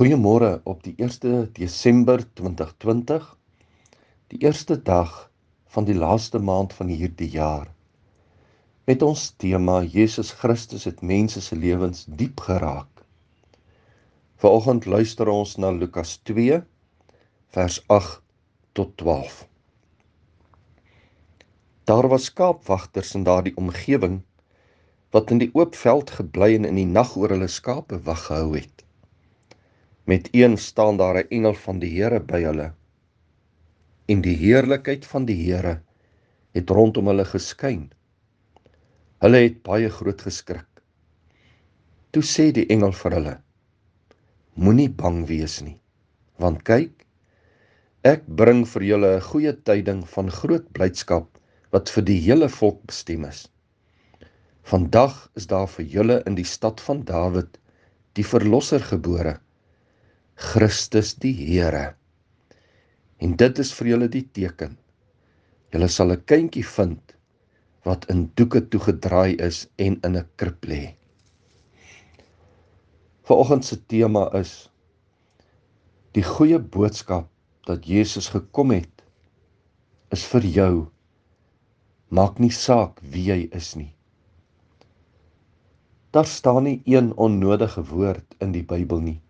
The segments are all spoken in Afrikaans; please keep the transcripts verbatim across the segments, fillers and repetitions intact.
Goeiemôre op die eerste Desember twintig twintig, die eerste dag van die laaste maand van hierdie jaar. Met ons tema Jesus Christus het mense se lewens diep geraak. Vanoggend luister ons na Lukas twee, vers agt tot twaalf. Daar was skaapwagters in daardie omgewing wat in die oop veld gebly en in die nag oor hulle skape wag gehou het. Met een staan daar 'n engel van die Here by hulle, en die heerlikheid van die Here het rondom hulle geskyn. Hulle het baie groot geskrik. Toe sê die engel vir hulle: Moenie bang wees nie, want kyk, ek bring vir julle 'n goeie tyding van groot blydskap wat vir die hele volk bestem is. Vandag is daar vir julle in die stad van Dawid die verlosser gebore, Christus die Here. En dit is vir julle die teken. Julle sal 'n kindjie vind wat in doeke toegedraai is en in 'n krib lê. Vanoggend se tema is die goeie boodskap dat Jesus gekom het, is vir jou. Maak nie saak wie jy is nie. Daar staan nie een onnodige woord in die Bybel nie.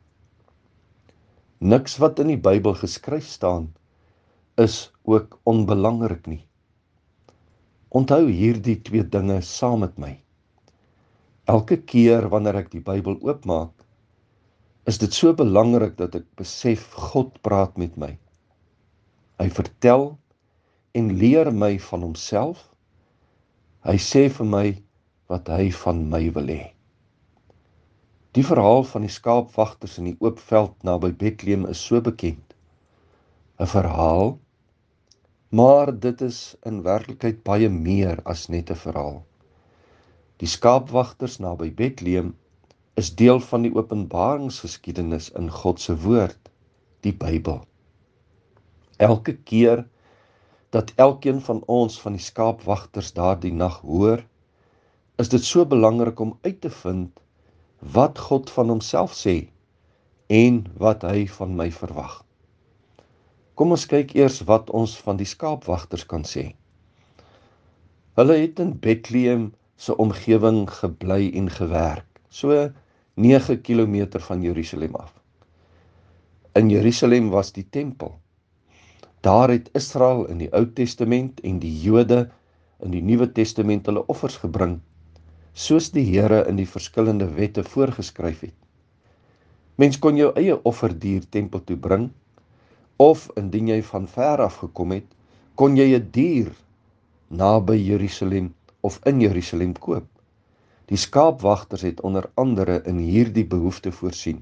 Niks wat in die Bybel geskryf staan, is ook onbelangrik nie. Onthou hierdie twee dinge saam met my. Elke keer wanneer ek die Bybel oopmaak, is dit so belangrik dat ek besef God praat met my. Hy vertel en leer my van homself. Hy sê vir my wat hy van my wil hê. Die verhaal van die skaapwagters in die oop veld naby Bethlehem is so bekend. 'n Verhaal, maar dit is in werklikheid baie meer as net 'n verhaal. Die skaapwagters naby Bethlehem is deel van die openbaringsgeskiedenis in God se woord, die Bybel. Elke keer dat elkeen van ons van die skaapwagters daardie nag hoor, is dit so belangrik om uit te vind wat God van homself sê en wat hy van my verwag. Kom ons kyk eers wat ons van die skaapwagters kan sê. Hulle het in Bethlehem se omgewing gebly en gewerk, so nege kilometer van Jerusalem af. In Jerusalem was die tempel. Daar het Israel in die Ou Testament en die Jode in die Nuwe Testament hulle offers gebring, soos die Here in die verskillende wette voorgeskryf het. Mens kon jou eie offerdier tempel toe bring, of indien jy van ver af gekom het, kon jy 'n dier naby Jerusalem of in Jerusalem koop. Die skaapwagters het onder andere in hierdie behoefte voorsien.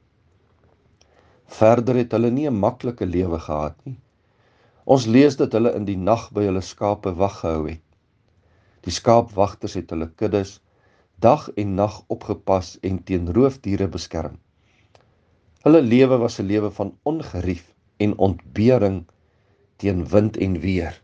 Verder het hulle nie 'n maklike lewe gehad nie. Ons lees dat hulle in die nag by hulle skape wag gehou het. Die skaapwagters het hulle kuddes dag en nag opgepas en teen roofdiere beskerm. Hulle lewe was 'n lewe van ongerief en ontbering teen wind en weer.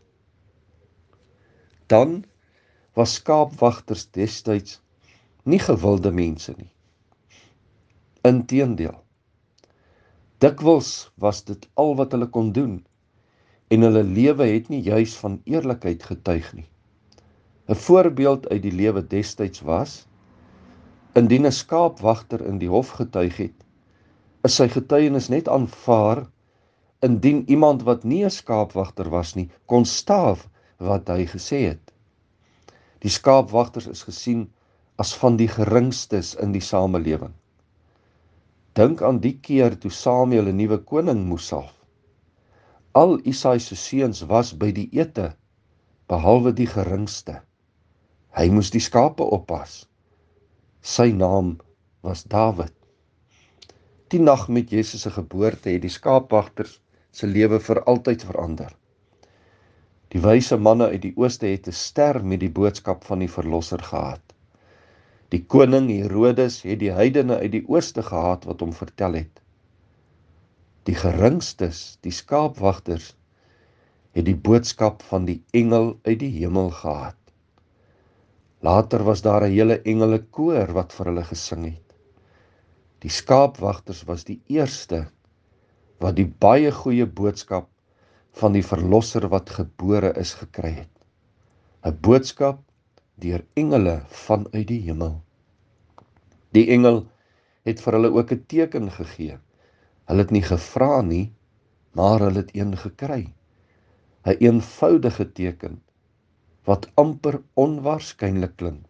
Dan was skaapwagters destyds nie gewilde mense nie. Inteendeel, dikwels was dit al wat hulle kon doen, en hulle lewe het nie juis van eerlikheid getuig nie. 'n Voorbeeld uit die lewe destyds was, indien 'n skaapwagter in die hof getuig het, is sy getuienis net aanvaar indien iemand wat nie 'n skaapwagter was nie, kon staaf wat hy gesê het. Die skaapwagters is gesien as van die geringstes in die samelewing. Dink aan die keer toe Samuel 'n nuwe koning moes salf. Al Isaai se seuns was by die ete, behalwe die geringste. Hy moes die skape oppas. Sy naam was Dawid. Die nag met Jesus se geboorte het die skaapwagters se lewe vir altyd verander. Die wyse manne uit die ooste het 'n ster met die boodskap van die verlosser gehad. Die koning Herodes het die heidene uit die ooste gehaat wat hom vertel het. Die geringstes, die skaapwagters, het die boodskap van die engel uit die hemel gehad. Later was daar 'n hele engelikoor wat vir hulle gesing het. Die skaapwagters was die eerste wat die baie goeie boodskap van die verlosser wat gebore is gekry het. 'n Boodskap deur engele vanuit die hemel. Die engel het vir hulle ook 'n teken gegee. Hulle het nie gevra nie, maar hulle het een gekry. 'n Eenvoudige teken wat amper onwaarskynlik klink.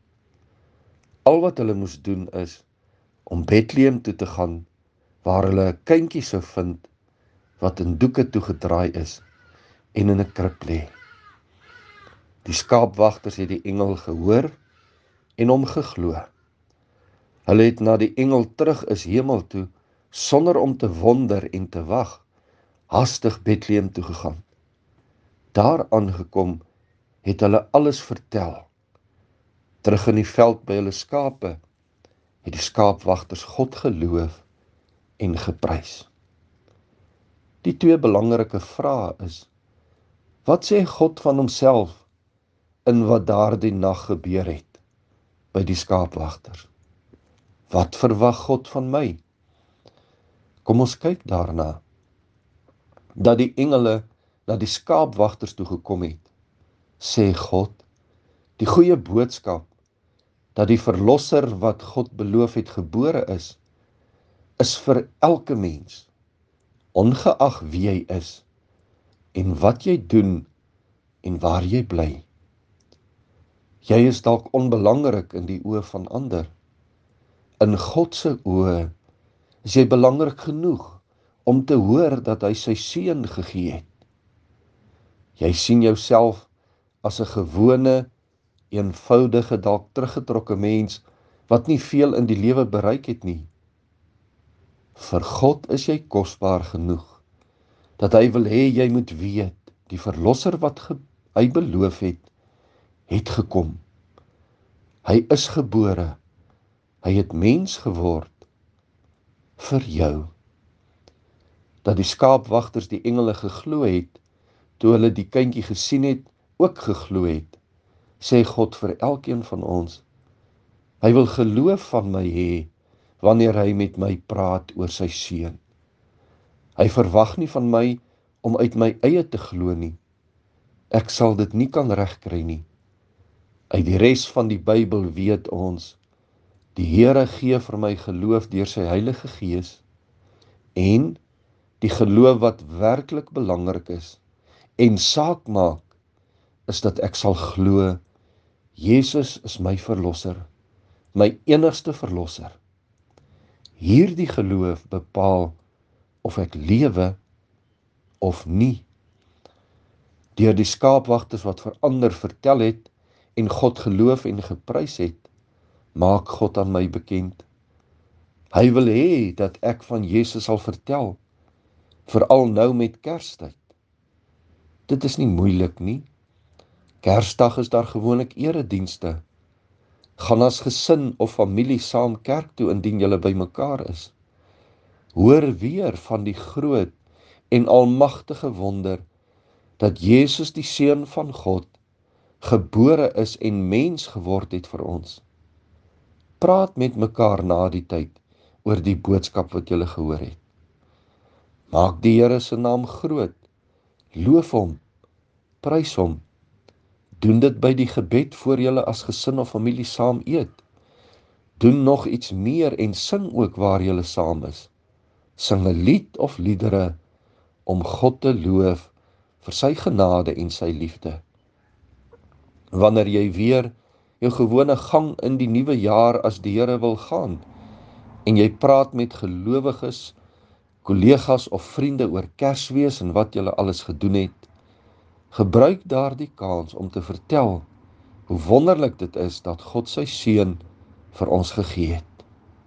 Al wat hulle moes doen is om Bethlehem toe te gaan, waar hulle 'n kindjie sou vind wat in doeke toegedraai is en in 'n krib lê. Die skaapwagters het die engel gehoor en hom geglo. Hulle het na die engel terug is hemel toe, sonder om te wonder en te wag, haastig Bethlehem toe gegaan. Daar aangekom het hulle alles vertel. Terug in die veld by hulle skape, het die skaapwagters God geloof en geprys. Die twee belangrike vrae is, wat sê God van homself in wat daardie nag gebeur het by die skaapwagters? Wat verwag God van my? Kom ons kyk daarna. Dat die engele na die skaapwagters toe gekom het, sê God, die goeie boodskap, dat die verlosser wat God beloof het gebore is, is vir elke mens, ongeag wie jy is, en wat jy doen, en waar jy bly. Jy is dalk onbelangrik in die oë van ander. In God se oë is jy belangrik genoeg om te hoor dat hy sy seun gegee het. Jy sien jouself as 'n gewone, eenvoudige, dalk teruggetrokke mens, wat nie veel in die lewe bereik het nie. Vir God is jy kosbaar genoeg, dat hy wil hê jy moet weet, die verlosser wat ge, hy beloof het, het gekom. Hy is gebore, hy het mens geword, vir jou. Dat die skaapwagters die engele geglo het, toe hulle die kindjie gesien het, ook geglo het, sê God vir elkeen van ons. Hy wil geloof van my hê, wanneer hy met my praat oor sy seun. Hy verwag nie van my om uit my eie te glo nie. Ek sal dit nie kan regkry nie. Uit die res van die Bybel weet ons, die Here gee vir my geloof deur sy Heilige Gees, en die geloof wat werklik belangrik is, en saak maak, is dat ek sal glo, Jesus is my verlosser, my enigste verlosser. Hierdie geloof bepaal of ek lewe of nie. Deur die skaapwagters wat vir ander vertel het, en God geloof en geprys het, maak God aan my bekend. Hy wil hê dat ek van Jesus sal vertel, veral nou met Kerstyd. Dit is nie moeilik nie. Kersdag is daar gewoonlik eredienste. Gaan as gesin of familie saam kerk toe indien julle by mekaar is. Hoor weer van die groot en almagtige wonder, dat Jesus die Seun van God, gebore is en mens geword het vir ons. Praat met mekaar na die tyd oor die boodskap wat julle gehoor het. Maak die Here se naam groot, loof hom, prys hom. Doen dit by die gebed voor julle as gesin of familie saam eet. Doen nog iets meer en sing ook waar julle saam is. Sing 'n lied of liedere om God te loof vir sy genade en sy liefde. Wanneer jy weer jou gewone gang in die nuwe jaar as die Here wil gaan, en jy praat met gelowiges, kollegas of vriende oor Kersfees en wat julle alles gedoen het, gebruik daardie kans om te vertel hoe wonderlik dit is dat God sy seun vir ons gegee het.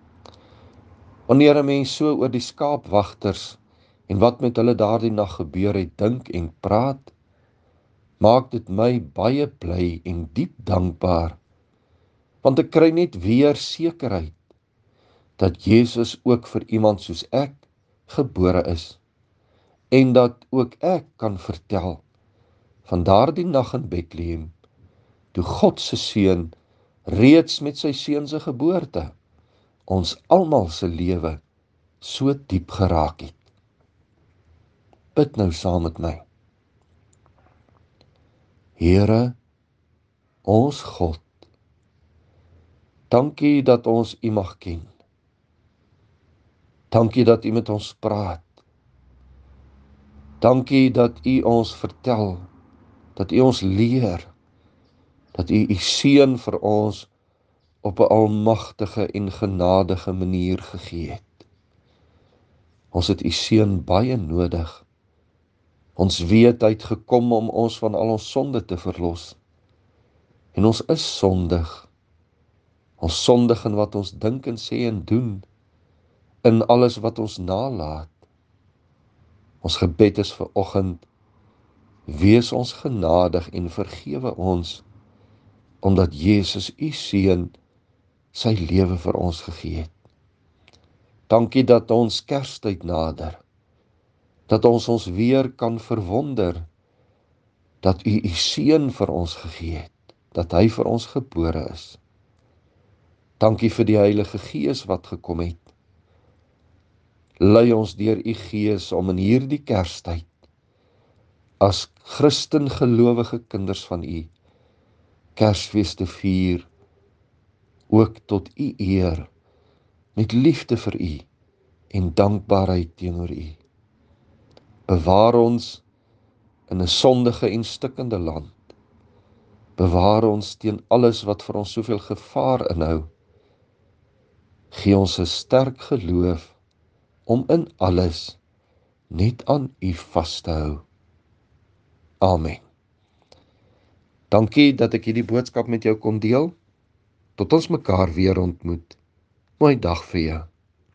Wanneer 'n mens so oor die skaapwagters en wat met hulle daardie nag gebeur het, dink en praat, maak dit my baie bly en diep dankbaar, want ek kry net weer sekerheid dat Jesus ook vir iemand soos ek gebore is, en dat ook ek kan vertel van daardie nag in Bethlehem, toe God se seun reeds met sy seun se geboorte ons almal se lewe so diep geraak het. Bid nou saam met my. Here, ons God, dankie dat ons U mag ken. Dankie dat U met ons praat. Dankie dat U ons vertel, dat U ons leer, dat U U seun vir ons op 'n almagtige en genadige manier gegee het. Ons het U seun baie nodig. Ons weet hy het gekom om ons van al ons sonde te verlos. En ons is sondig. Ons sondig in wat ons dink en sê en doen, in alles wat ons nalaat. Ons gebed is vir oggend, wees ons genadig en vergewe ons, omdat Jesus U seun sy lewe vir ons gegee het. Dankie dat ons Kerstyd nader, dat ons ons weer kan verwonder, dat U U seun vir ons gegee het, dat hy vir ons gebore is. Dankie vir die Heilige Gees wat gekom het. Lei ons deur U Gees om in hierdie Kerstyd, as Christen gelowige kinders van U, Kersfees te vier, ook tot U eer, met liefde vir U en dankbaarheid teenoor U. Bewaar ons in 'n sondige en stikkende land. Bewaar ons teen alles wat vir ons soveel gevaar inhou. Gee ons 'n sterk geloof om in alles net aan U vas te hou. Amen. Dankie dat ek hierdie boodskap met jou kon deel. Tot ons mekaar weer ontmoet. Mooi dag vir jou.